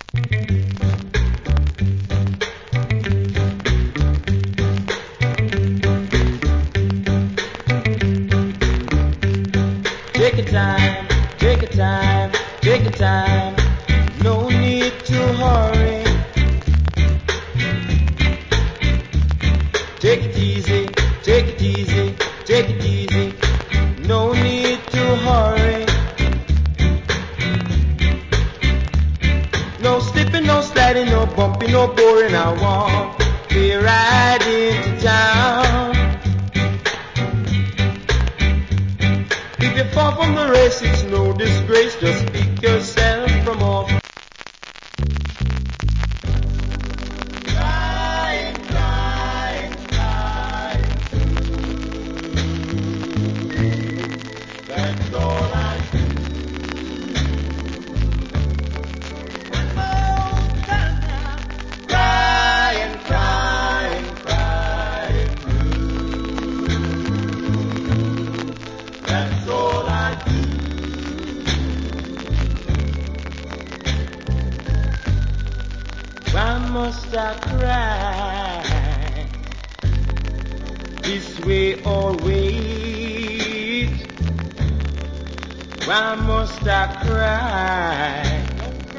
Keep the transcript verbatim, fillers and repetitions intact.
Take your time, take your time, take your time. No need to hurry. Take it easy, take it easy, take it easy. No need to hurry. No slipping, no sliding, no bumping, no boring. I want be riding to town. If you fall from the race, it's no disgrace. Just pick yourself from off. Crying, crying, crying. That's all I do. One more time now. Crying, crying, crying. That's all I do. Why must I cry this way always? Why must I cry